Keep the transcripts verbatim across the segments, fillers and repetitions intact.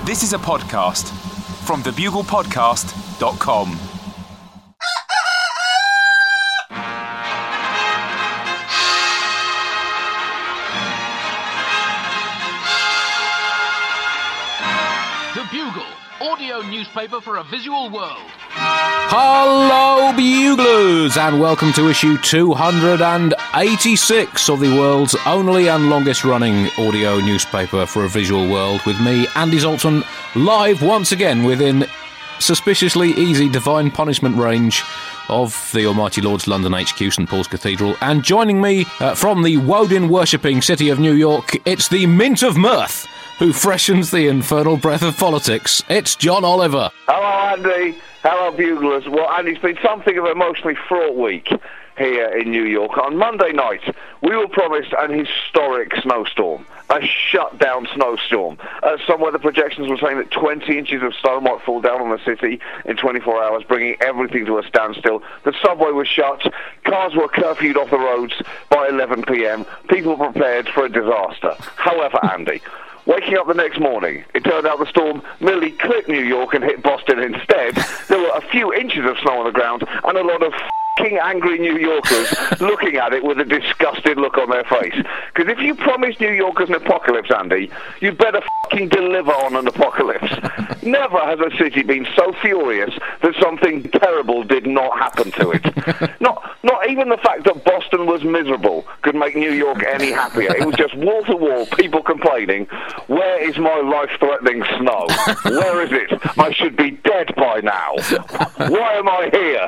This is a podcast from the bugle podcast dot com. The Bugle, audio newspaper for a visual world. Hello, Buglers, and welcome to issue two hundred eighty-six of the world's only and longest-running audio newspaper for a visual world, with me, Andy Zoltan, live once again within suspiciously easy divine punishment range of the Almighty Lord's London H Q, St Paul's Cathedral. And joining me uh, from the Woden-worshipping city of New York, it's the Mint of Mirth, who freshens the infernal breath of politics. It's John Oliver. Hello, Andy. Hello, Buglers. Well, Andy, it's been something of an emotionally fraught week here in New York. On Monday night, we were promised an historic snowstorm, a shut-down snowstorm. Uh, somewhere the projections were saying that twenty inches of snow might fall down on the city in twenty-four hours, bringing everything to a standstill. The subway was shut. Cars were curfewed off the roads by eleven p.m. People prepared for a disaster. However, Andy, waking up the next morning, it turned out the storm merely clipped New York and hit Boston instead. There were a few inches of snow on the ground and a lot of f***ing angry New Yorkers looking at it with a disgusted look on their face. Because if you promise New Yorkers an apocalypse, Andy, you better f***ing deliver on an apocalypse. Never has a city been so furious that something terrible did not happen to it. Not, not even the fact that Boston was miserable could make New York any happier. It was just wall-to-wall people complaining, where is my life-threatening snow? Where is it? I should be dead by now. Why am I here?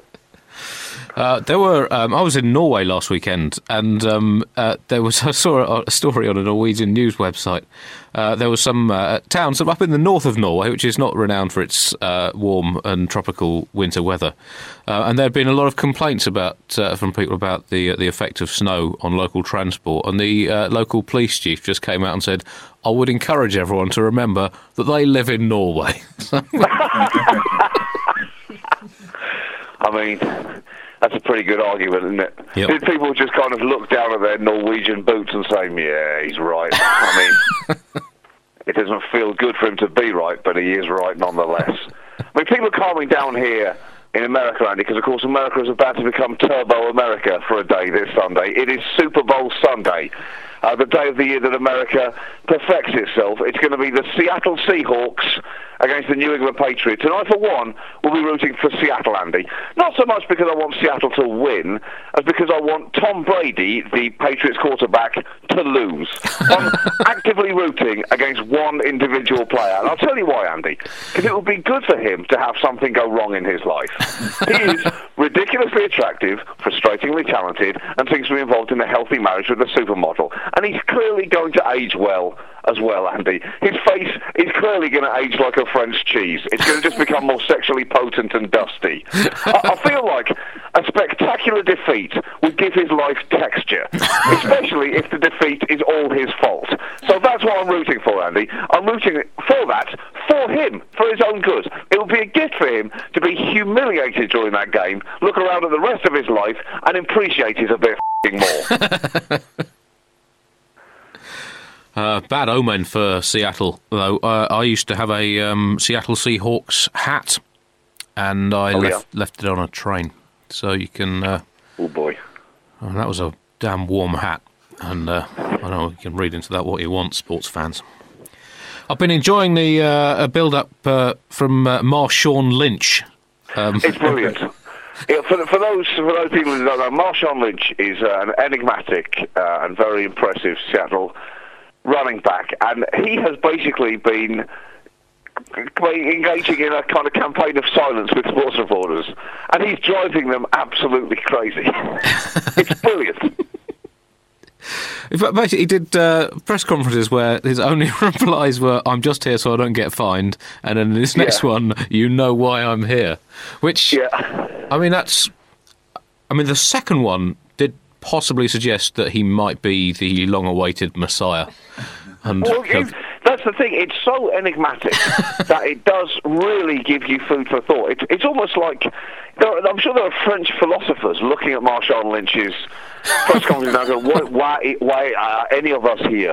Uh, there were. Um, I was in Norway last weekend, and um, uh, there was. I saw a story on a Norwegian news website. Uh, there was some uh, towns up in the north of Norway, which is not renowned for its uh, warm and tropical winter weather, uh, and there had been a lot of complaints about uh, from people about the uh, the effect of snow on local transport. And the uh, local police chief just came out and said, "I would encourage everyone to remember that they live in Norway." I mean, that's a pretty good argument, isn't it? Yep. Did people just kind of look down at their Norwegian boots and say, yeah, he's right? I mean, it doesn't feel good for him to be right, but he is right nonetheless. I mean, people are calming down here in America, Andy, because, of course, America is about to become Turbo America for a day this Sunday. It is Super Bowl Sunday. Uh, the day of the year that America perfects itself. It's going to be the Seattle Seahawks against the New England Patriots. And I, for one, will be rooting for Seattle, Andy. Not so much because I want Seattle to win, as because I want Tom Brady, the Patriots quarterback, to lose. I'm actively rooting against one individual player. And I'll tell you why, Andy. Because it would be good for him to have something go wrong in his life. He is ridiculously attractive, frustratingly talented, and seems to be involved in a healthy marriage with a supermodel. And he's clearly going to age well as well, Andy. His face is clearly going to age like a French cheese. It's going to just become more sexually potent and dusty. I, I feel like a spectacular defeat would give his life texture, especially if the defeat is all his fault. So that's what I'm rooting for, Andy. I'm rooting for that, for him, for his own good. It would be a gift for him to be humiliated during that game, look around at the rest of his life, and appreciate it a bit f***ing more. Uh, bad omen for Seattle, though. Uh, I used to have a um, Seattle Seahawks hat, and I oh, left, yeah. left it on a train. So you can... Uh, oh, boy. Oh, that was a damn warm hat. And uh, I know you can read into that what you want, sports fans. I've been enjoying the uh, build-up uh, from uh, Marshawn Lynch. Um, it's brilliant. Yeah, for, for those for those people who don't know, Marshawn Lynch is uh, an enigmatic uh, and very impressive Seattle running back, and he has basically been engaging in a kind of campaign of silence with sports reporters, and he's driving them absolutely crazy. It's brilliant. In fact, basically, he did uh, press conferences where his only replies were, "I'm just here so I don't get fined," and then this next yeah. one, "You know why I'm here," which, yeah. I mean, that's, I mean, the second one did possibly suggest that he might be the long-awaited Messiah. And well, you, that's the thing. It's so enigmatic that it does really give you food for thought. It, it's almost like there are, I'm sure there are French philosophers looking at Marshawn Lynch's press conference now, going, "Why, why, why are any of us here?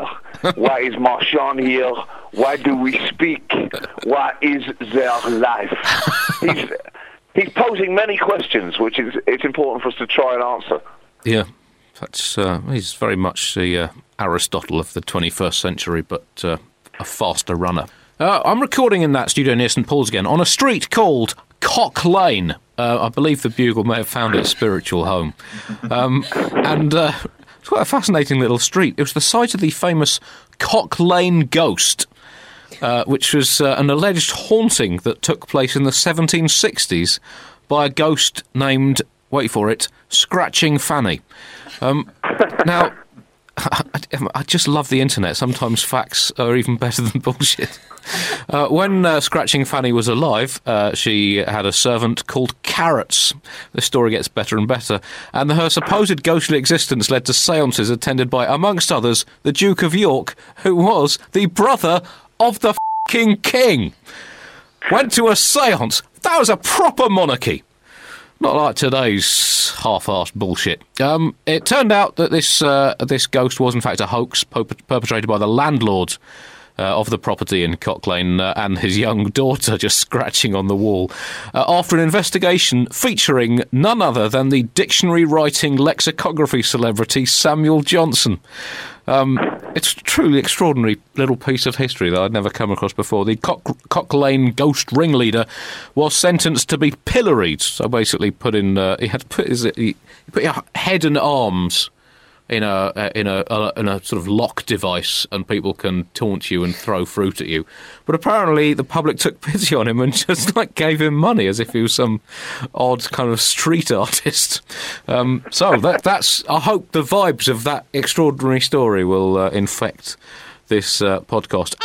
Why is Marchand here? Why do we speak? What is their life? He's, he's posing many questions, which is it's important for us to try and answer. Yeah, that's uh, he's very much the uh, Aristotle of the twenty-first century, but uh, a faster runner. Uh, I'm recording in that studio near St Paul's again, on a street called Cock Lane. Uh, I believe the Bugle may have found its spiritual home. Um, and uh, it's quite a fascinating little street. It was the site of the famous Cock Lane ghost, uh, which was uh, an alleged haunting that took place in the seventeen sixties by a ghost named, wait for it, Scratching Fanny. Um, now, I, I just love the internet. Sometimes facts are even better than bullshit. Uh, when uh, Scratching Fanny was alive, uh, she had a servant called Carrots. The story gets better and better. And her supposed ghostly existence led to seances attended by, amongst others, the Duke of York, who was the brother of the f***ing king. Went to a seance. That was a proper monarchy. Not like today's half-arsed bullshit. Um, it turned out that this uh, this ghost was in fact a hoax perp- perpetrated by the landlord uh, of the property in Cock Lane uh, and his young daughter just scratching on the wall. Uh, after an investigation featuring none other than the dictionary-writing lexicography celebrity Samuel Johnson. Um, it's a truly extraordinary little piece of history that I'd never come across before. The Cock, Cock Lane ghost ringleader was sentenced to be pilloried. So basically, put in uh, he had to put his he, he put his head and arms in a uh, in a, a in a sort of lock device, and people can taunt you and throw fruit at you. But apparently, the public took pity on him and just like gave him money as if he was some odd kind of street artist. Um, so that that's. I hope the vibes of that extraordinary story will uh, infect this uh, podcast.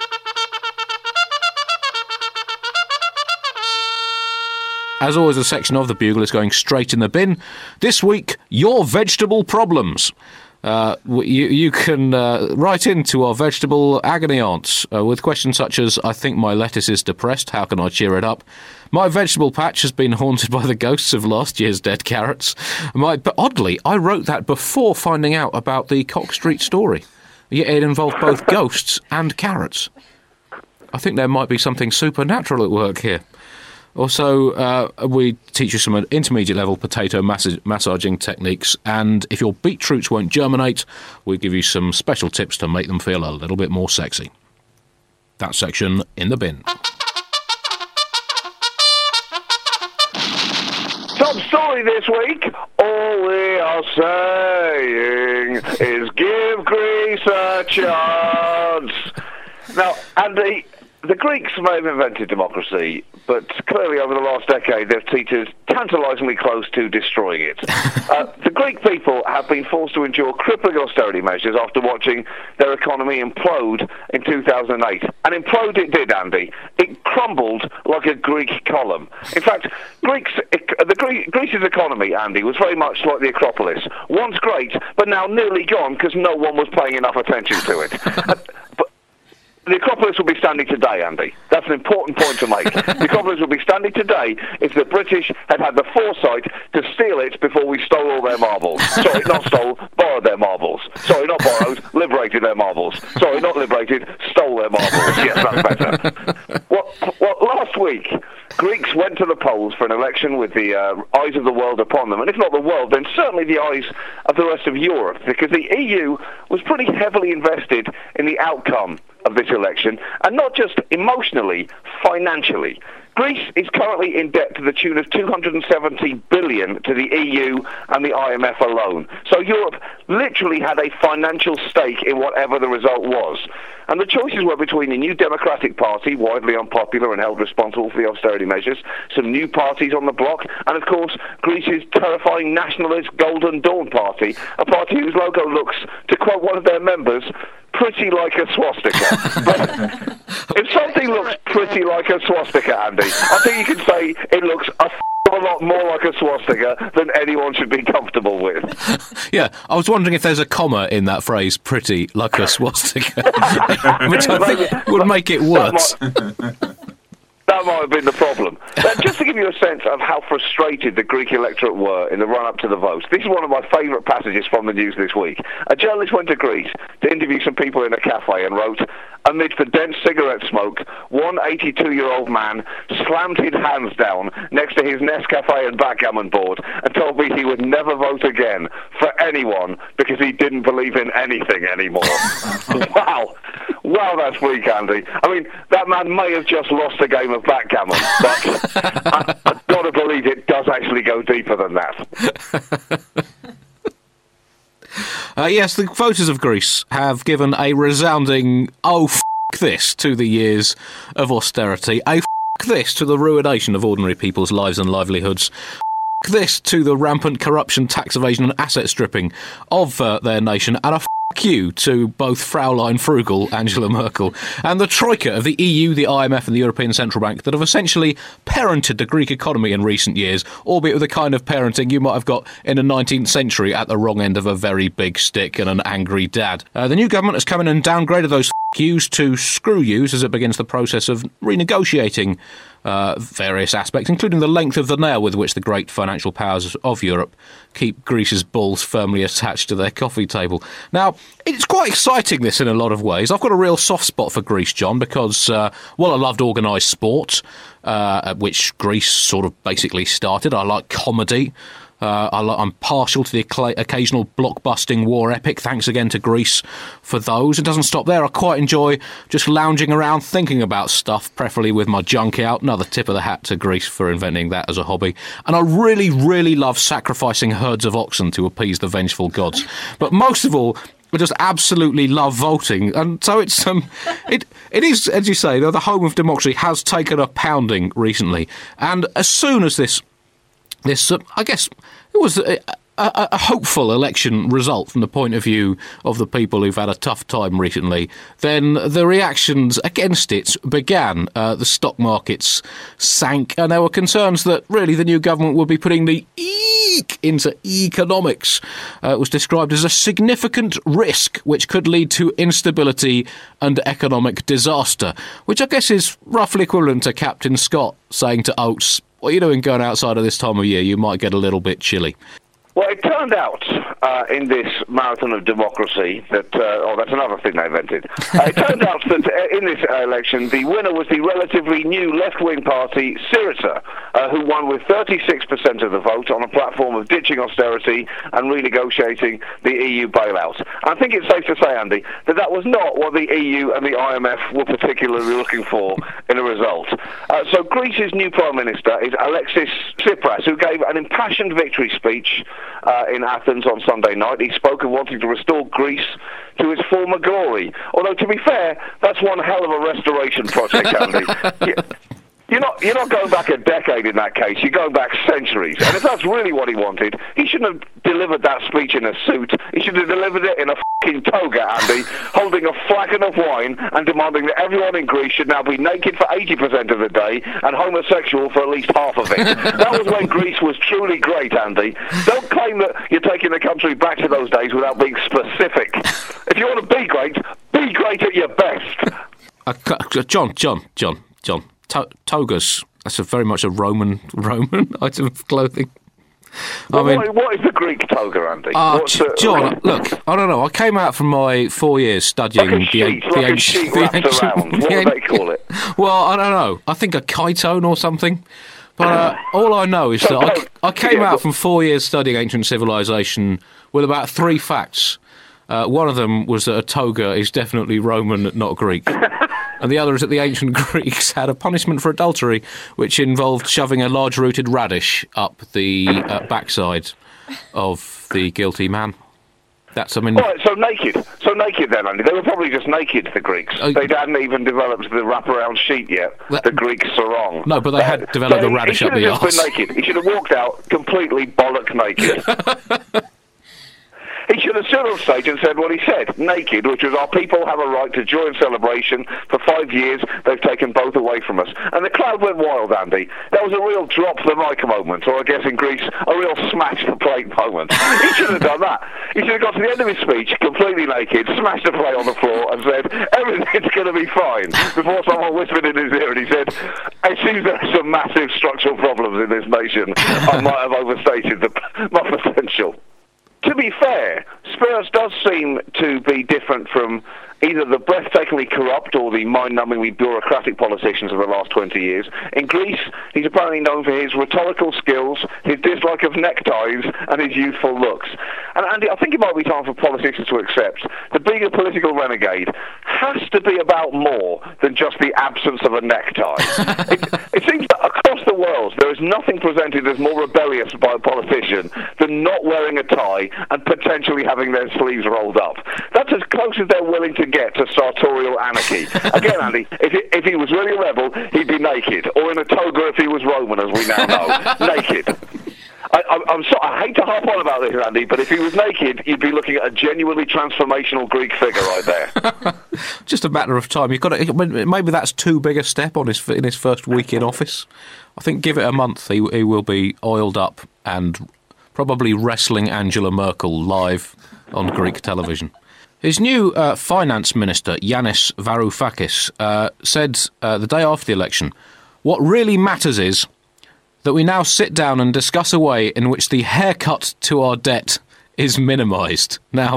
As always, a section of the Bugle is going straight in the bin. This week, your vegetable problems. Uh, you, you can uh, write into our vegetable agony aunts uh, with questions such as, I think my lettuce is depressed, how can I cheer it up? My vegetable patch has been haunted by the ghosts of last year's dead carrots. My, but oddly, I wrote that before finding out about the Cock Street story. Yet it involved both ghosts and carrots. I think there might be something supernatural at work here. Also, uh, we teach you some intermediate-level potato mass- massaging techniques, and if your beetroots won't germinate, we give you some special tips to make them feel a little bit more sexy. That section in the bin. Top story this week. All we are saying is give Greece a chance. Now, Andy, the Greeks may have invented democracy, but clearly over the last decade they've teetered tantalisingly close to destroying it. uh, the Greek people have been forced to endure crippling austerity measures after watching their economy implode in two thousand eight. And implode it did, Andy. It crumbled like a Greek column. In fact, Greeks, the Gre- Greece's economy, Andy, was very much like the Acropolis. Once great, but now nearly gone because no one was paying enough attention to it. uh, but The Acropolis will be standing today, Andy. That's an important point to make. The Acropolis will be standing today if the British had had the foresight to steal it before we stole all their marbles. Sorry, not stole, borrowed their marbles. Sorry, not borrowed, liberated their marbles. Sorry, not liberated, stole their marbles. Yes, that's better. Well, well last week, Greeks went to the polls for an election with the uh, eyes of the world upon them. And if not the world, then certainly the eyes of the rest of Europe, because the E U was pretty heavily invested in the outcome of this election, and not just emotionally, financially. Greece is currently in debt to the tune of two hundred seventy billion dollars to the E U and the I M F alone. So Europe literally had a financial stake in whatever the result was. And the choices were between the New Democratic Party, widely unpopular and held responsible for the austerity measures, some new parties on the bloc, and of course Greece's terrifying nationalist Golden Dawn Party, a party whose logo looks, to quote one of their members, pretty like a swastika. But if something looks pretty like a swastika, Andy, I think you can say it looks a f- a lot more like a swastika than anyone should be comfortable with. Yeah, I was wondering if there's a comma in that phrase, pretty like a swastika, which I think would make it worse. That that might have been the problem. But just to give you a sense of how frustrated the Greek electorate were in the run-up to the votes, this is one of my favourite passages from the news this week. A journalist went to Greece to interview some people in a cafe and wrote, amidst the dense cigarette smoke, one eighty-two-year-old man slammed his hands down next to his Nescafe and backgammon board and told me he would never vote again for anyone because he didn't believe in anything anymore. Wow. Wow, that's weak, Andy. I mean, that man may have just lost a game of backgammon, but I, I've got to believe it does actually go deeper than that. Uh, yes, the voters of Greece have given a resounding oh f*** this to the years of austerity, a f*** this to the ruination of ordinary people's lives and livelihoods, f*** this to the rampant corruption, tax evasion and asset stripping of uh, their nation, and a f*** you to both Fraulein Frugal, Angela Merkel, and the troika of the E U, the I M F and the European Central Bank that have essentially parented the Greek economy in recent years, albeit with the kind of parenting you might have got in the nineteenth century at the wrong end of a very big stick and an angry dad. Uh, the new government has come in and downgraded those f*** yous to screw yous as it begins the process of renegotiating Uh, various aspects, including the length of the nail with which the great financial powers of Europe keep Greece's balls firmly attached to their coffee table. Now, it's quite exciting, this, in a lot of ways. I've got a real soft spot for Greece, John, because, uh, well, I loved organised sport, uh, which Greece sort of basically started. I like comedy. Uh, I li- I'm partial to the occa- occasional blockbusting war epic. Thanks again to Greece for those. It doesn't stop there. I quite enjoy just lounging around thinking about stuff, preferably with my junk out. Another tip of the hat to Greece for inventing that as a hobby. And I really, really love sacrificing herds of oxen to appease the vengeful gods. But most of all, I just absolutely love voting. And so it's um, it it is, as you say, the home of democracy has taken a pounding recently. And as soon as this This, uh, I guess, it was a, a, a hopeful election result from the point of view of the people who've had a tough time recently. Then the reactions against it began. Uh, the stock markets sank, and there were concerns that really the new government would be putting the eek into economics. Uh, it was described as a significant risk which could lead to instability and economic disaster, which I guess is roughly equivalent to Captain Scott saying to Oates, what are you doing going outside of this time of year? You might get a little bit chilly. Well, it turned out uh, in this marathon of democracy that, uh, oh, that's another thing they invented. Uh, it turned out that uh, in this uh, election, the winner was the relatively new left-wing party, Syriza, uh, who won with thirty-six percent of the vote on a platform of ditching austerity and renegotiating the E U bailout. I think it's safe to say, Andy, that that was not what the E U and the I M F were particularly looking for in a result. Uh, so Greece's new Prime Minister is Alexis Tsipras, who gave an impassioned victory speech Uh, in Athens on Sunday night. He spoke of wanting to restore Greece to its former glory. Although, to be fair, that's one hell of a restoration project, Andy. you, you're not, you're not going back a decade in that case. You're going back centuries. And if that's really what he wanted, he shouldn't have delivered that speech in a suit. He should have delivered it in a f***ing toga, Andy, holding a flagon of wine and demanding that everyone in Greece should now be naked for eighty percent of the day and homosexual for at least half of it. That was when Greece was truly great, Andy. Don't claim that you're taking the country back to those days without being specific. If you want to be great, be great at your best. Uh, John, John, John, John. To- togas. That's a very much a Roman Roman item of clothing. Well, I mean, what, what is the Greek toga, Andy? Uh, What's J- the, John, look, I don't know. I came out from my four years studying like a sheet, the, the like a ancient. sheet The wrapped ancient around. What the do they call it? Well, I don't know. I think a chitone or something. But uh, all I know is So, that I, I came yeah, out but- from four years studying ancient civilization with about three facts. Uh, one of them was that a toga is definitely Roman, not Greek. And the other is that the ancient Greeks had a punishment for adultery, which involved shoving a large-rooted radish up the uh, backside of the guilty man. That's, I mean... All right, so naked. So naked then, Andy. They were probably just naked, the Greeks. Uh, they hadn't even developed the wraparound sheet yet, That- the Greek sarong. No, but they had developed so the radish he up the should have just arse. been naked. He should have walked out completely bollock naked. He should have stood on stage and said what he said, naked, which was our people have a right to joy and celebration. For five years, they've taken both away from us. And the crowd went wild, Andy. That was a real drop the mic moment, or I guess in Greece, a real smash the plate moment. He should have done that. He should have got to the end of his speech, completely naked, smashed the plate on the floor and said, everything's going to be fine, before someone whispered in his ear and he said, it seems there are some massive structural problems in this nation. I might have overstated the, my potential. To be fair, Spurs does seem to be different from either the breathtakingly corrupt or the mind-numbingly bureaucratic politicians of the last twenty years. In Greece, he's apparently known for his rhetorical skills, his dislike of neckties, and his youthful looks. And Andy, I think it might be time for politicians to accept that being a political renegade has to be about more than just the absence of a necktie. it, it seems that across the world, there is nothing presented as more rebellious by a politician than not wearing a tie and potentially having their sleeves rolled up. That's as close as they're willing to get to sartorial anarchy. Again, Andy, if he, if he was really a rebel, he'd be naked, or in a toga if he was Roman, as we now know. Naked. I, I, I'm so, I hate to harp on about this, Andy, but if he was naked, you'd be looking at a genuinely transformational Greek figure right there. Just a matter of time. You've got to, maybe that's too big a step on his in his first week in office. I think give it a month, he, he will be oiled up and probably wrestling Angela Merkel live on Greek television. His new uh, finance minister, Yanis Varoufakis, uh, said uh, the day after the election, what really matters is that we now sit down and discuss a way in which the haircut to our debt is minimised. Now,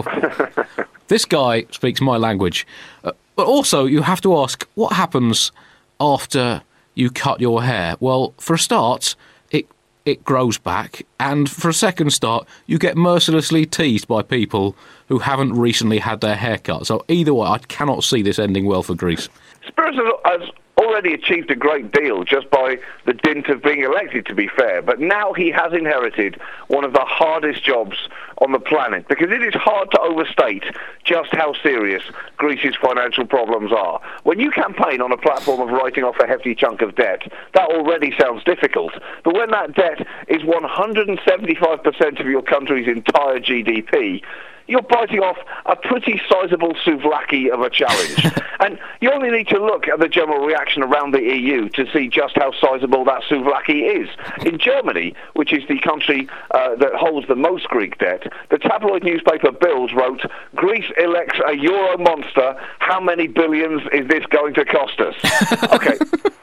this guy speaks my language. Uh, but also, you have to ask, what happens after you cut your hair? Well, for a start, it it grows back, and for a second start, you get mercilessly teased by people who haven't recently had their hair cut. So either way, I cannot see this ending well for Greece. Spurs has already achieved a great deal just by the dint of being elected, to be fair, but now he has inherited one of the hardest jobs on the planet, because it is hard to overstate just how serious Greece's financial problems are. When you campaign on a platform of writing off a hefty chunk of debt, that already sounds difficult, but when that debt is one hundred seventy-five percent of your country's entire G D P, you're biting off a pretty sizable souvlaki of a challenge. And you only need to look at the general reaction around the E U to see just how sizable that souvlaki is. In Germany, which is the country uh, that holds the most Greek debt, the tabloid newspaper Bild wrote, Greece elects a Euro monster. How many billions is this going to cost us? Okay.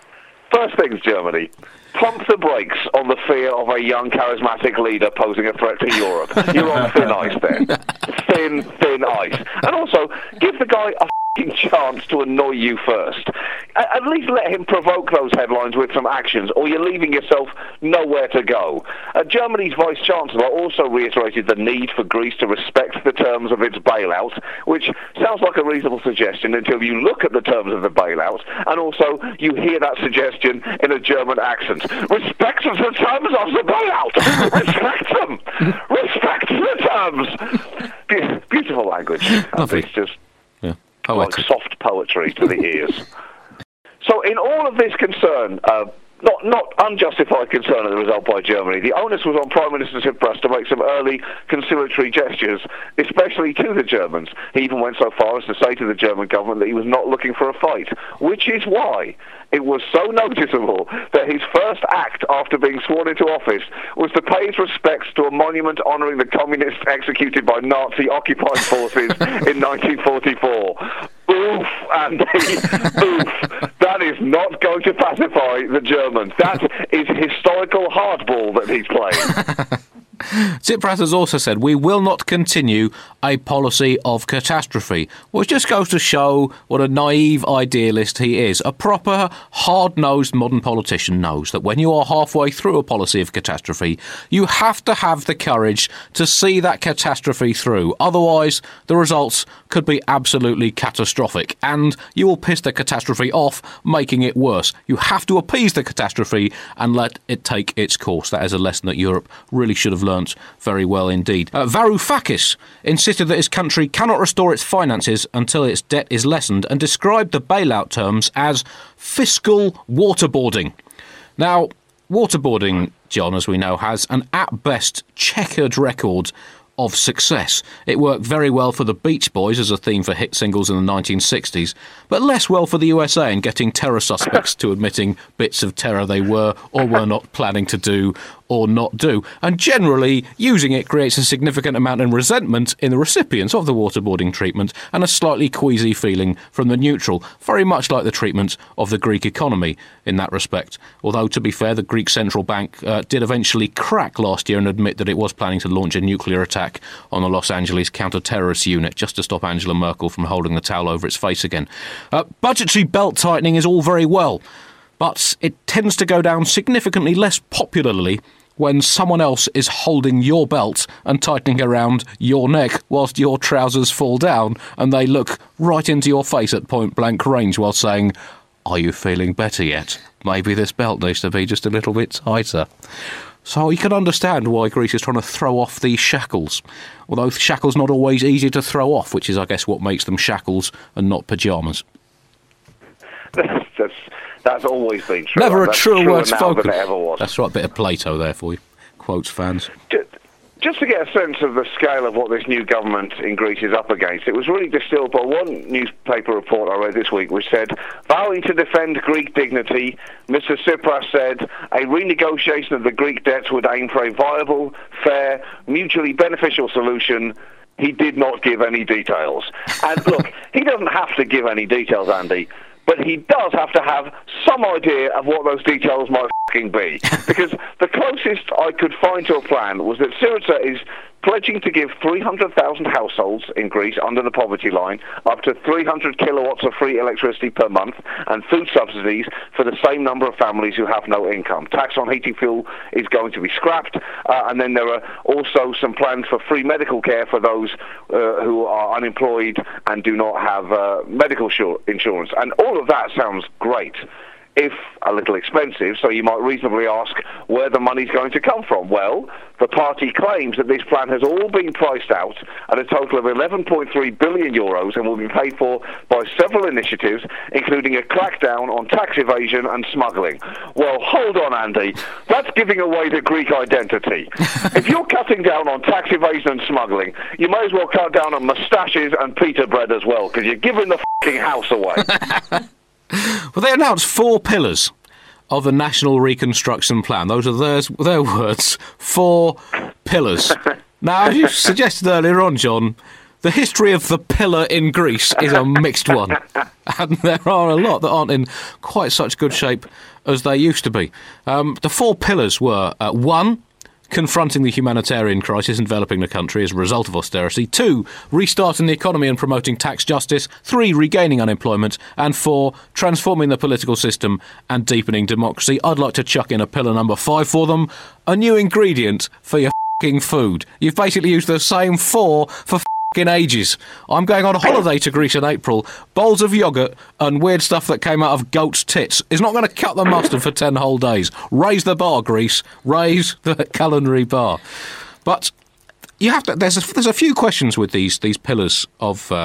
First things, Germany. Pump the brakes on the fear of a young, charismatic leader posing a threat to Europe. You're on thin ice there. Thin, thin ice. And also, give the guy a f***ing chance to annoy you first. At least let him provoke those headlines with some actions, or you're leaving yourself nowhere to go. Uh, Germany's Vice-Chancellor also reiterated the need for Greece to respect the terms of its bailout, which sounds like a reasonable suggestion until you look at the terms of the bailout, and also you hear that suggestion in a German accent. Respect the terms of the bailout! Respect them! Respect the terms! Be- beautiful language. Lovely. It's just yeah. like soft poetry to the ears. So in all of this concern, uh, not not unjustified concern at the result by Germany, the onus was on Prime Minister Tsipras to make some early conciliatory gestures, especially to the Germans. He even went so far as to say to the German government that he was not looking for a fight, which is why it was so noticeable that his first act after being sworn into office was to pay his respects to a monument honouring the communists executed by Nazi-occupied forces in nineteen forty-four. Oof, Andy, oof. That is not going to pacify the Germans. That is historical hardball that he's playing. Tsipras has also said, we will not continue a policy of catastrophe, which just goes to show what a naive idealist he is. A proper, hard-nosed modern politician knows that when you are halfway through a policy of catastrophe, you have to have the courage to see that catastrophe through. Otherwise, the results could be absolutely catastrophic, and you will piss the catastrophe off, making it worse. You have to appease the catastrophe and let it take its course. That is a lesson that Europe really should have learned very well indeed. Uh, Varoufakis insisted that his country cannot restore its finances until its debt is lessened and described the bailout terms as fiscal waterboarding. Now, waterboarding, John, as we know, has an at best checkered record of success. It worked very well for the Beach Boys as a theme for hit singles in the nineteen sixties, but less well for the U S A in getting terror suspects to admitting bits of terror they were or were not planning to do or not do. And generally, using it creates a significant amount of resentment in the recipients of the waterboarding treatment and a slightly queasy feeling from the neutral, very much like the treatment of the Greek economy in that respect. Although, to be fair, the Greek central bank uh, did eventually crack last year and admit that it was planning to launch a nuclear attack on the Los Angeles counter-terrorist unit just to stop Angela Merkel from holding the towel over its face again. Uh, budgetary belt-tightening is all very well, but it tends to go down significantly less popularly when someone else is holding your belt and tightening around your neck whilst your trousers fall down and they look right into your face at point-blank range while saying, "Are you feeling better yet? Maybe this belt needs to be just a little bit tighter." So you can understand why Greece is trying to throw off these shackles. Although shackles not always easy to throw off, which is, I guess, what makes them shackles and not pyjamas. That's, that's, that's always been true. Never a that's truer word spoken. Than it ever was. That's right, a bit of Plato there for you, quotes fans. Just, just to get a sense of the scale of what this new government in Greece is up against, it was really distilled by one newspaper report I read this week, which said, vowing to defend Greek dignity, Mister Tsipras said a renegotiation of the Greek debts would aim for a viable, fair, mutually beneficial solution. He did not give any details. And look, he doesn't have to give any details, Andy, but he does have to have some idea of what those details might f***ing be. Because the closest I could find to a plan was that Syriza is pledging to give three hundred thousand households in Greece under the poverty line up to three hundred kilowatts of free electricity per month and food subsidies for the same number of families who have no income. Tax on heating fuel is going to be scrapped, uh, and then there are also some plans for free medical care for those uh, who are unemployed and do not have uh, medical insurance. And all of that sounds great, if a little expensive, so you might reasonably ask where the money's going to come from. Well, the party claims that this plan has all been priced out at a total of eleven point three billion euros and will be paid for by several initiatives, including a crackdown on tax evasion and smuggling. Well, hold on, Andy. That's giving away the Greek identity. If you're cutting down on tax evasion and smuggling, you may as well cut down on moustaches and pita bread as well, because you're giving the f***ing house away. Well, they announced four pillars of the National Reconstruction Plan. Those are theirs, their words. Four pillars. Now, as you suggested earlier on, John, the history of the pillar in Greece is a mixed one. And there are a lot that aren't in quite such good shape as they used to be. Um, the four pillars were, uh, one, confronting the humanitarian crisis enveloping the country as a result of austerity. Two, restarting the economy and promoting tax justice. Three, regaining unemployment. And four, transforming the political system and deepening democracy. I'd like to chuck in a pillar number five for them. A new ingredient for your f***ing food. You've basically used the same four for f***ing ages. I'm going on holiday to Greece in April. Bowls of yoghurt and weird stuff that came out of goat's tits is not going to cut the mustard for ten whole days. Raise the bar, Greece. Raise the culinary bar. But you have to. There's a, there's a few questions with these these pillars of uh,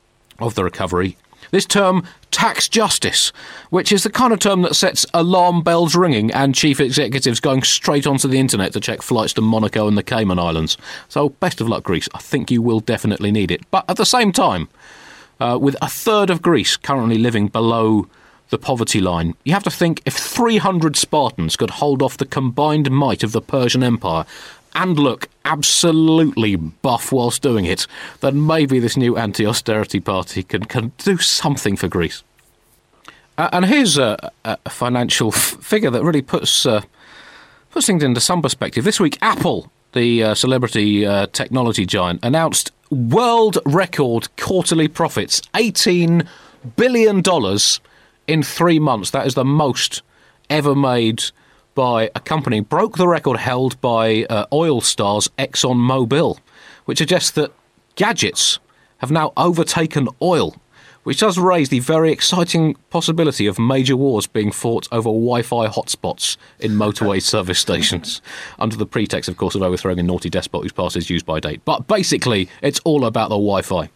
of the recovery. This term, tax justice, which is the kind of term that sets alarm bells ringing and chief executives going straight onto the internet to check flights to Monaco and the Cayman Islands. So best of luck, Greece. I think you will definitely need it. But at the same time, uh, with a third of Greece currently living below the poverty line, you have to think if three hundred Spartans could hold off the combined might of the Persian Empire and look absolutely buff whilst doing it, then maybe this new anti-austerity party can, can do something for Greece. Uh, and here's a, a financial f- figure that really puts uh, puts things into some perspective. This week, Apple, the uh, celebrity uh, technology giant, announced world record quarterly profits, eighteen billion dollars in three months. That is the most ever made by a company. Broke the record held by uh, oil stars ExxonMobil, which suggests that gadgets have now overtaken oil, which does raise the very exciting possibility of major wars being fought over Wi-Fi hotspots in motorway service stations, under the pretext, of course, of overthrowing a naughty despot whose pass is used by date. But basically, it's all about the Wi-Fi.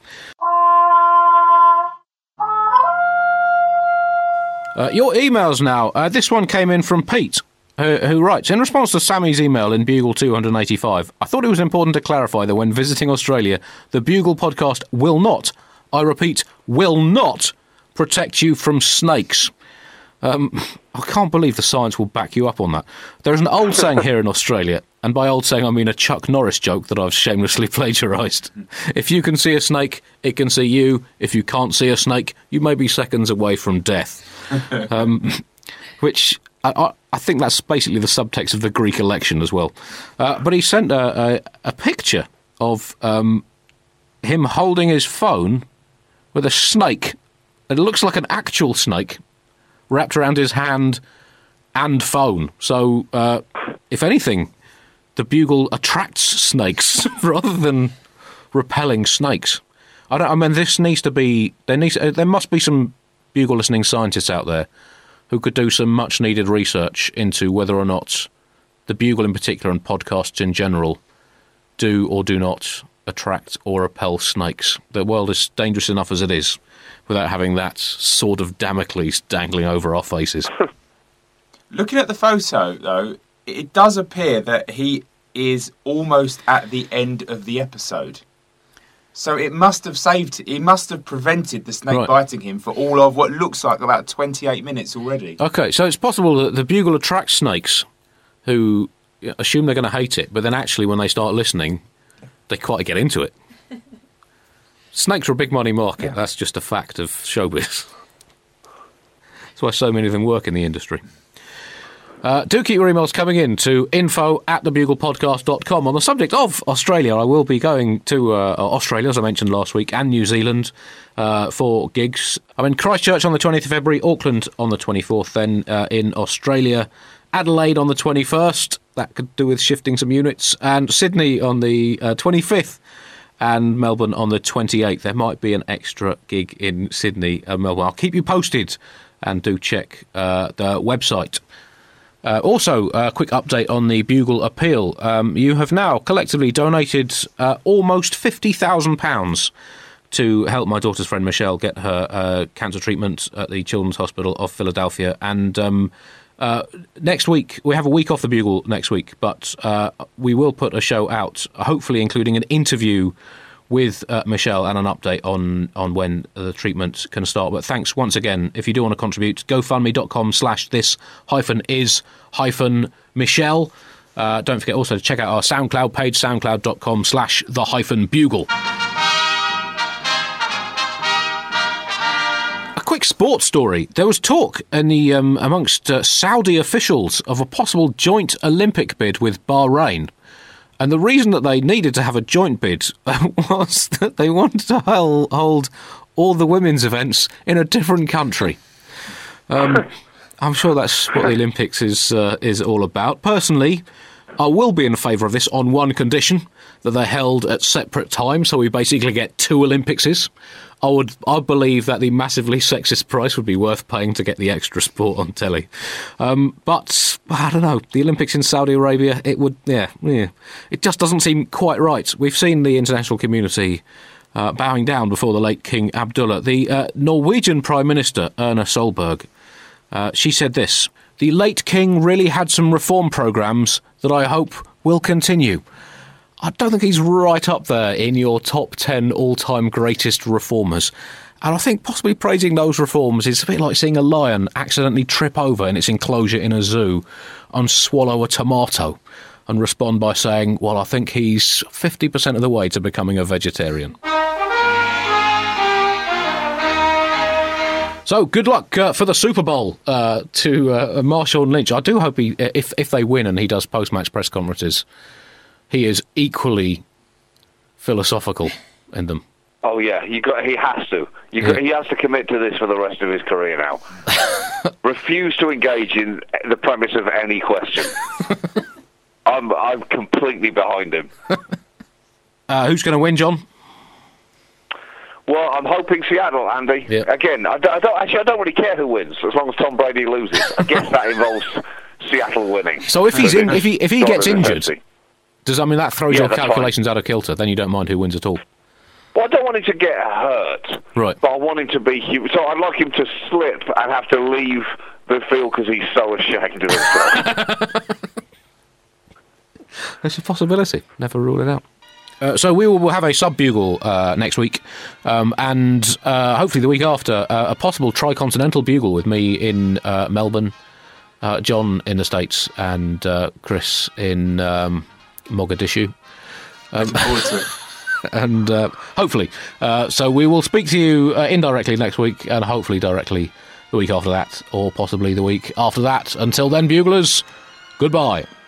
Uh, your emails now. Uh, this one came in from Pete, who, who writes, in response to Sammy's email in Bugle two eighty-five, I thought it was important to clarify that when visiting Australia, the Bugle podcast will not, I repeat, will not protect you from snakes. Um, I can't believe the science will back you up on that. There's an old saying here in Australia, and by old saying I mean a Chuck Norris joke that I've shamelessly plagiarised. If you can see a snake, it can see you. If you can't see a snake, you may be seconds away from death. Um, which I, I, I think that's basically the subtext of the Greek election as well. Uh, but he sent a, a, a picture of um, him holding his phone with a snake. It looks like an actual snake wrapped around his hand and phone. So, uh, if anything, the Bugle attracts snakes rather than repelling snakes. I don't. I mean, this needs to be. There needs. Uh, there must be some Bugle listening scientists out there who could do some much needed research into whether or not the Bugle in particular and podcasts in general do or do not attract or repel snakes. The world is dangerous enough as it is, without having that sword of Damocles dangling over our faces. Looking at the photo, though, it does appear that he is almost at the end of the episode. So it must have saved, it must have prevented the snake Right. biting him for all of what looks like about twenty-eight minutes already. Okay, so it's possible that the Bugle attracts snakes who assume they're going to hate it, but then actually when they start listening, they quite get into it. Snakes are a big money market. Yeah. That's just a fact of showbiz. That's why so many of them work in the industry. Uh, do keep your emails coming in to info at thebuglepodcast dot com. On the subject of Australia, I will be going to uh, Australia, as I mentioned last week, and New Zealand uh, for gigs. I'm in Christchurch on the twentieth of February, Auckland on the twenty-fourth, then uh, in Australia, Adelaide on the twenty-first. That could do with shifting some units. And Sydney on the uh, twenty-fifth. And Melbourne on the twenty-eighth. There might be an extra gig in Sydney and Melbourne. I'll keep you posted, and do check uh, the website. Uh, also, a quick update on the Bugle appeal. Um, you have now collectively donated uh, almost fifty thousand pounds to help my daughter's friend Michelle get her uh, cancer treatment at the Children's Hospital of Philadelphia. And um, uh, next week, we have a week off the Bugle next week, but uh, we will put a show out, hopefully including an interview with uh, Michelle and an update on, on when the treatment can start. But thanks once again. If you do want to contribute, gofundme.com slash this hyphen is hyphen Michelle. Uh, don't forget also to check out our SoundCloud page, soundcloud.com slash the hyphen bugle. A quick sports story. There was talk in the um, amongst uh, Saudi officials of a possible joint Olympic bid with Bahrain. And the reason that they needed to have a joint bid was that they wanted to hold all the women's events in a different country. Um, I'm sure that's what the Olympics is uh, is all about. Personally, I will be in favour of this on one condition, that they're held at separate times, so we basically get two Olympicses. I would, I believe that the massively sexist price would be worth paying to get the extra sport on telly. Um, but, I don't know, the Olympics in Saudi Arabia, it would, yeah, yeah. It just doesn't seem quite right. We've seen the international community uh, bowing down before the late King Abdullah. The uh, Norwegian Prime Minister, Erna Solberg, uh, she said this: "The late King really had some reform programmes that I hope will continue." I don't think he's right up there in your top ten all-time greatest reformers. And I think possibly praising those reforms is a bit like seeing a lion accidentally trip over in its enclosure in a zoo and swallow a tomato and respond by saying, well, I think he's fifty percent of the way to becoming a vegetarian. So, good luck uh, for the Super Bowl uh, to uh, Marshawn Lynch. I do hope he, if if they win and he does post-match press conferences, he is equally philosophical in them. Oh yeah, you got. He has to. You got, Yeah. He has to commit to this for the rest of his career now. Refuse to engage in the premise of any question. I'm I'm completely behind him. Uh, who's going to win, John? Well, I'm hoping Seattle, Andy. Yeah. Again, I don't, I don't actually. I don't really care who wins as long as Tom Brady loses. I guess that involves Seattle winning. So if he's in, if he if he Not gets as injured, offensive. does I mean that throws Yeah, your that's calculations out of kilter? Then you don't mind who wins at all. Well, I don't want him to get hurt, Right. but I want him to be. hu- So I'd like him to slip and have to leave they feel because he's so ashamed of himself. It's a possibility. Never rule it out. Uh, so we will we'll have a sub-bugle uh, next week, um, and uh, hopefully the week after, uh, a possible tricontinental bugle with me in uh, Melbourne, uh, John in the States, and uh, Chris in um, Mogadishu. Um, Looking forward to it. And uh, hopefully. Uh, so we will speak to you uh, indirectly next week, and hopefully directly the week after that, or possibly the week after that. Until then, buglers, goodbye.